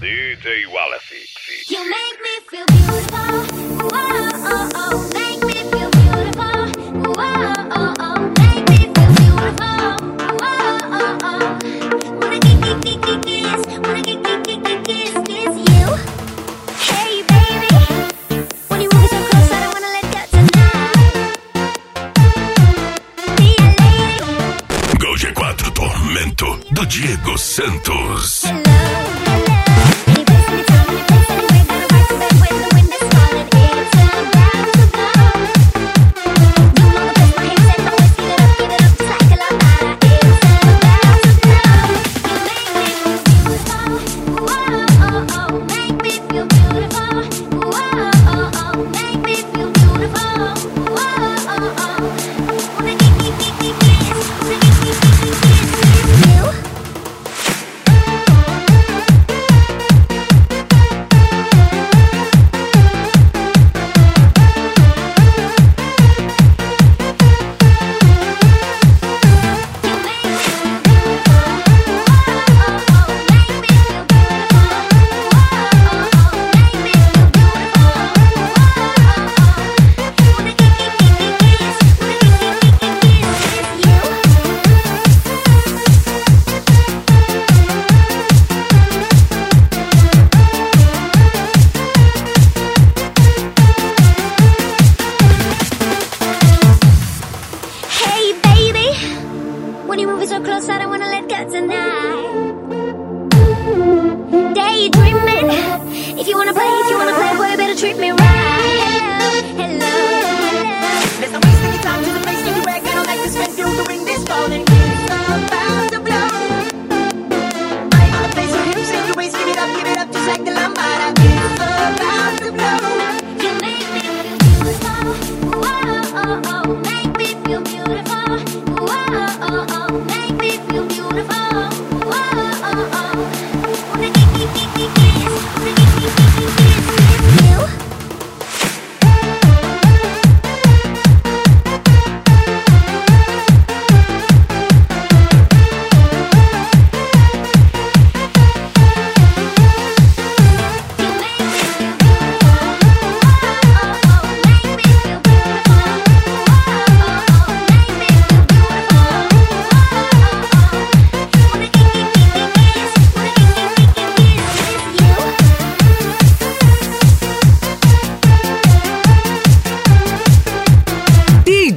DJ Wallace. You make me feel beautiful. Whoa, oh, oh. Make me feel beautiful. Whoa, oh, oh. Make me feel beautiful. Whoa, oh, oh. Wanna kiss, wanna kiss you. Hey baby, when you move so close, I don't wanna let go tonight. Be a lady. Gol G4 Tormento do Diego Santos.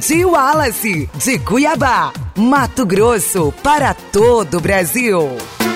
Wallace, de Cuiabá, Mato Grosso, para todo o Brasil.